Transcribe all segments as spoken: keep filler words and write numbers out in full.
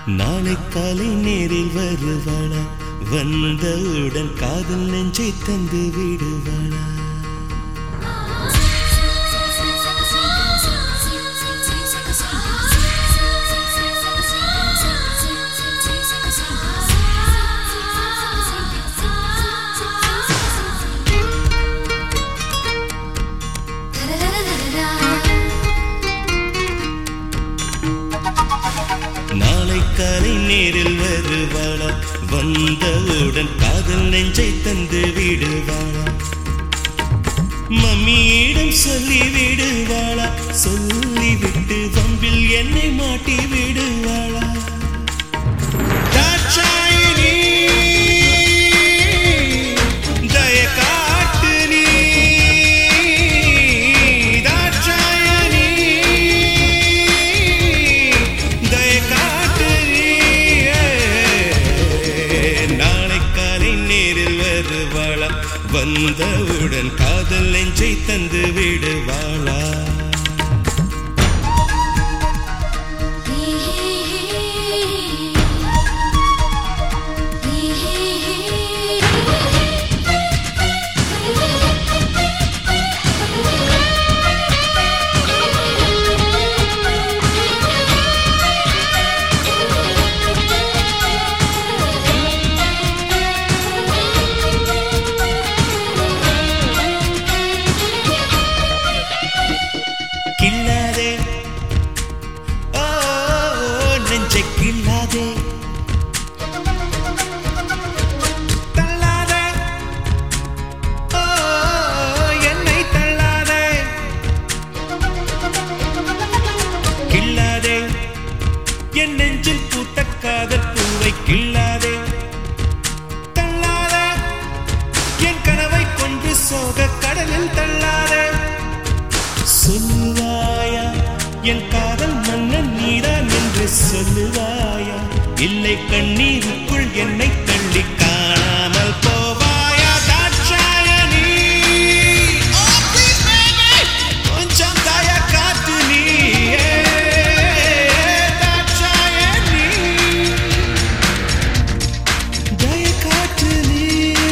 நாளை காலை நேரில் வருவாளா, வந்தவுடன் காதல் நெஞ்சை தந்து விடுவாளா? நாளை காலை நேரில் வருவாளா, வந்தவுடன் காதல் நெஞ்சை தந்து விடுவாளா? மம்மியிடம் சொல்லி விடுவாளா, சொல்லிவிட்டு வம்பில் என்னை மாட்டி விடுவாளா? தாட்சாயினி தய காட்டு நீ, தாட்சாயினி தய காட்டு நீ. நாளை காலை நேரில் வருவாளா, வந்தவுடன் காதல் நெஞ்சை தந்து விடுவாளா? கில்லாதே ஓ நெஞ்சை கில்லாதே, தள்ளாதே ஓ என்னை தள்ளாதே, கில்லாதே என் நெஞ்சில் பூத்த காதல் பூவை கில்லாதே, தள்ளாதே என் கனவை கொண்டு சோக கடலில் தள்ளாதே. சொல்லுவாயா என் காதல் மன்னன் நீதான் என்று சொல்லுவாயா, இல்லை கண்ணீருக்குள் என்னை தள்ளி காணாமல் போவாயா? தாட்சாயணி கொஞ்சம் தய காத்து நீ, தாட்சாயணி தய காத்து நீ.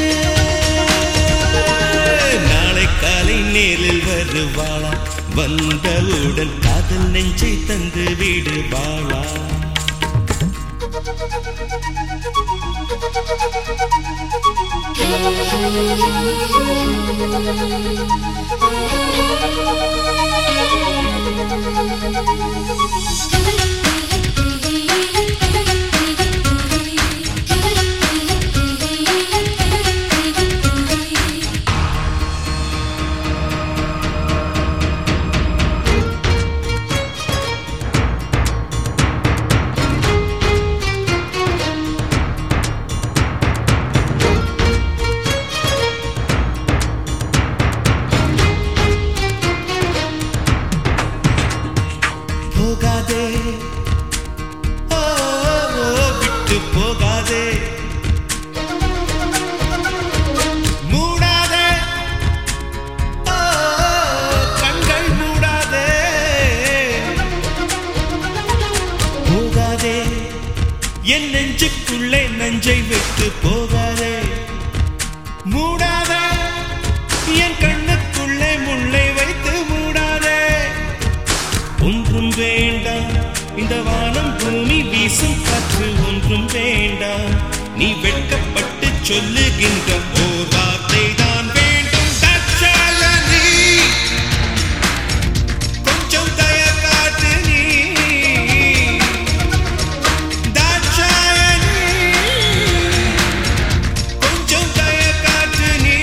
நாளை காலை நேரில் வருவாளா, வந்தவுடன் காதல் நெஞ்சை தந்து விடுவாளா? போகாதே ஓ விட்டு போகாதே, மூடாதே ஓ கண்கள் மூடாதே, போகாதே என் நெஞ்சுக்குள்ளே நெஞ்சை விட்டு போகாதே, மூடாதே என் கண்ணுக்குள்ளே முள்ளை வைத்து மூடாதே. ஒன்றும் வேண்டாம் இந்த வானம் பூமி வீசும் காற்று, ஒன்றும் வேண்டாம் நீ வெட்கப்பட்டு சொல்லுகின்ற ஓர் வார்த்தை தான் வேண்டும். தாட்சாயணி கொஞ்சம் தய காட்டு நீ, தாட்சாயணி கொஞ்சம் தய காட்டு நீ.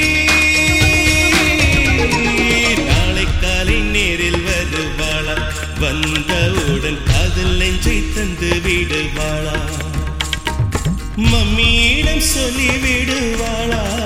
நாளை காலை நேரில் வருவாளா, வந்தவுடன் காதல் நெஞ்சை தந்து விடுவாளா? மம்மியிடம் சொல்லி விடுவாளா?